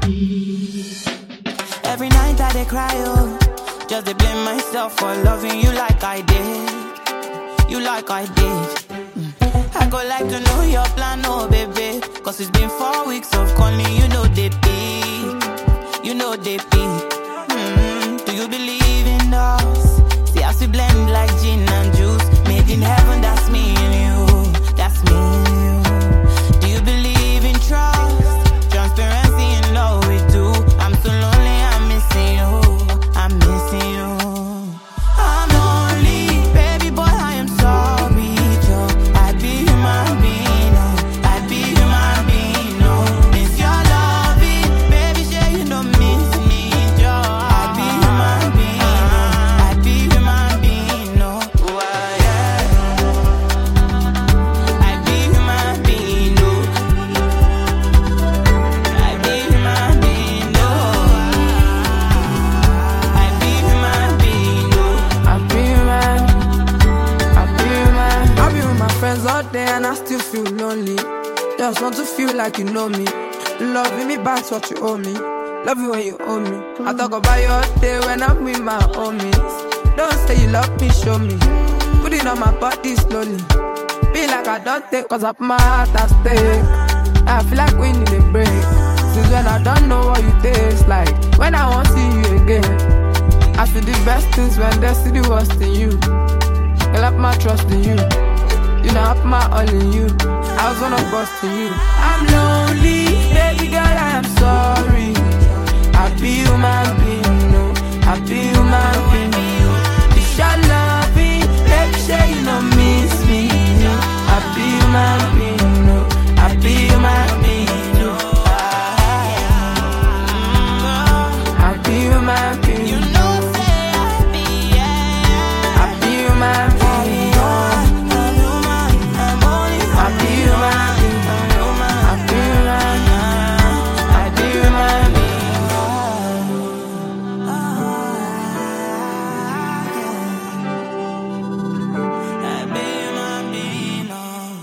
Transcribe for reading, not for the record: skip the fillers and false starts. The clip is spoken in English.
Every night I dey cry, oh, just dey blame myself for loving you like I did. You like I did. I go like to know your plan, oh baby. Cause it's been 4 weeks of calling, you know they peak. You know they peak. Do you believe in us? See us we blend like gin and juice. Made in heaven, that's me and you. That's me and you. Do you believe in trust? Transparency and love we do. I'm so lonely, I'm missing you. I'm missing you. I'm lonely, baby boy, I am sorry, Joe. I'd be human being, no. I'd be human being, no. Miss your loving, baby, sure you don't miss me, Joe. I'd be human being, no. I'd be human being, no. I'd be human being, no. I'd be human being, no. I'd be human being, no. I'll be with my friends all day and I still feel lonely. Just want to feel like you know me. Loving me back's what you owe me. Love you when you owe me. I talk about your day when I'm with my homies. Don't say you love me, show me. Put it on my body slowly. Feel like I don't take cause I put my heart at stake. I feel like we need a break. Since when I don't know what you taste like. When I won't see you again. I feel the best things when they see the worst in you. I have my trust in you. You know I put my all in you. I was gonna bust in you. I'm lonely, baby girl, I am sorry.